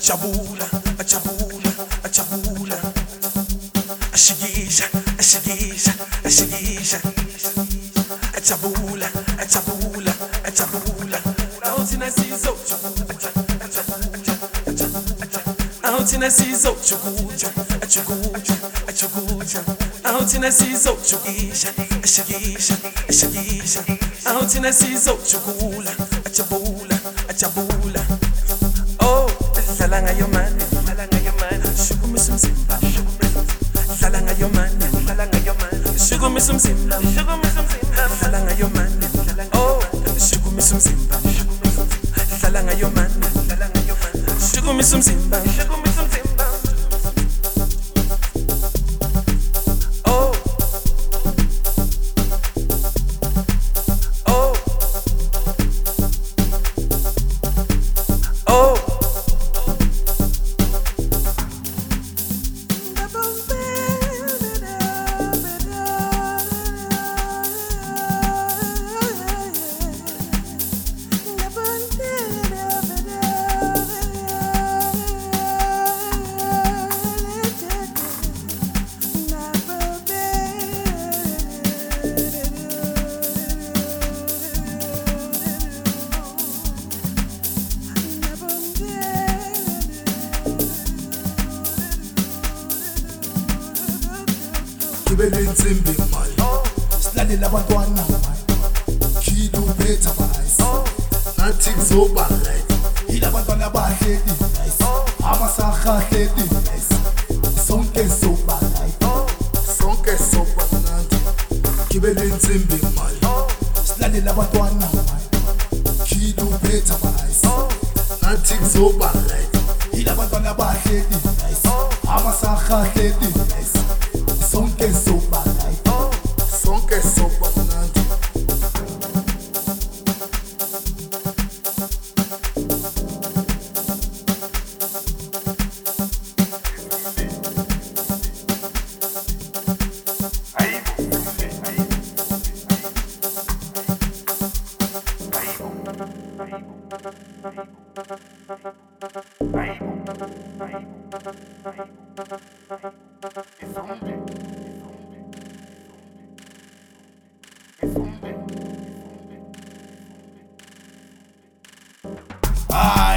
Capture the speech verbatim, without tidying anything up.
ajabula, ajabula, ajabula, ashikisha, ashikisha, ashikisha, ajabula, ajabula, ajabula. Out in a season, out in a season, chukucha, chukucha, chukucha. Out in a season, chukisha, ashikisha, ashikisha. Out in a season, chukula, ajabula, ajabula. Oh, dlala ngayo mani, dlala ngayo mani, shukumisa umzimba, dlala ngayo mani, dlala ngayo mani, shukumisa umzimba, shukumisa umzimba, dlala ngayo mani, oh, shukumisa umzimba, dlala ngayo mani, dlala ngayo mani, shukumisa umzimba, shukumisa umzimba. Oh, oh, oh. Kibele nsimbi mali silalela abantwana khidu betha bayisi nathi kuzoba right yila abantwana abahleli amasaha ahleli sonke soba right sonke soba mnandi kibele nsimbi mali silalela abantwana khidu betha bayisi nathi kuzoba right yila abantwana abahleli amasaha ahleli sonke soba right sonke soba mnandi I